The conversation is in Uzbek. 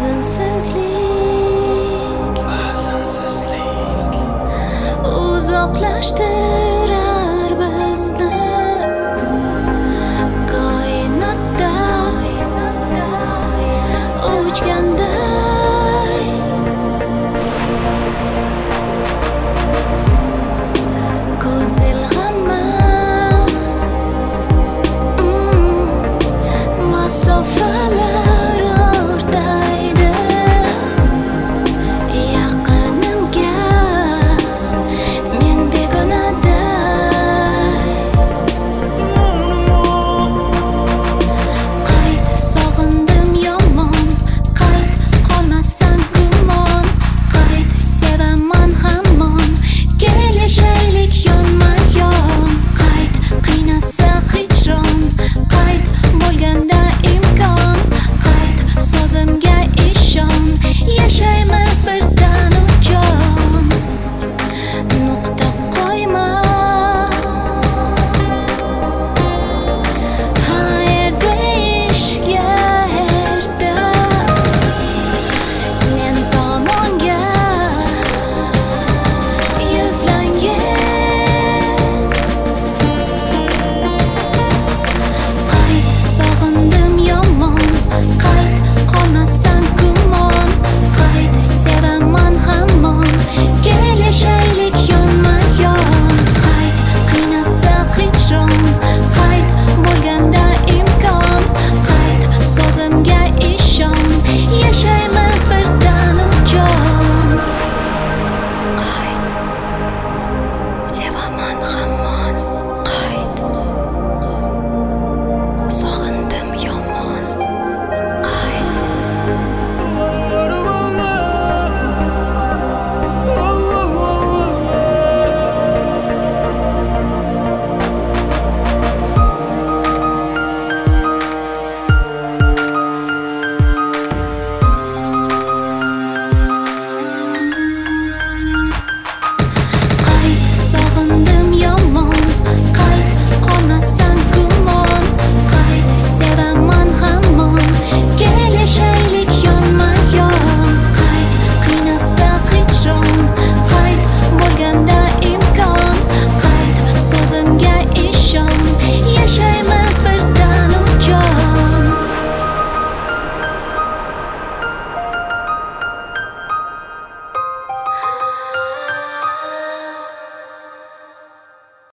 uzoqlashtirar bizni koinotda uchganday. Ko'z ilg'amas masofalar o'rtaydi yaqinimga men begonaday. Qayt sog'indim yomon, qayt qolmasan gumon, qayt sevaman hamon, kelishaylik yonma-yon. Qayt qiynasa hijron, qayt bo'lganda imkon, qayt so'zimga ishon, yashaymiz birdan ujon. Nuqta qo'yma erda ishga erta men tomonga yuzlangan. Qayt sog'indim yomon, qayt qolmasan gumon, qayt sevaman hamon, kelishaylik yonma-yon. Qayt qiynasa hijron, qayt bo'lganda imkon, qayt so'zimga ishon, yashaymiz birdan ujon. Qayt sevaman hamon, qayt sog'indim yomon, qayt. Qayt sog'indim yomon, qayt qolmasan gumon, qayt sevaman hamon, kelishaylik yonma-yon. Qayt qiynasa hijron, qayt bo'lganda imkon, qayt so'zimga ishon, yashaymiz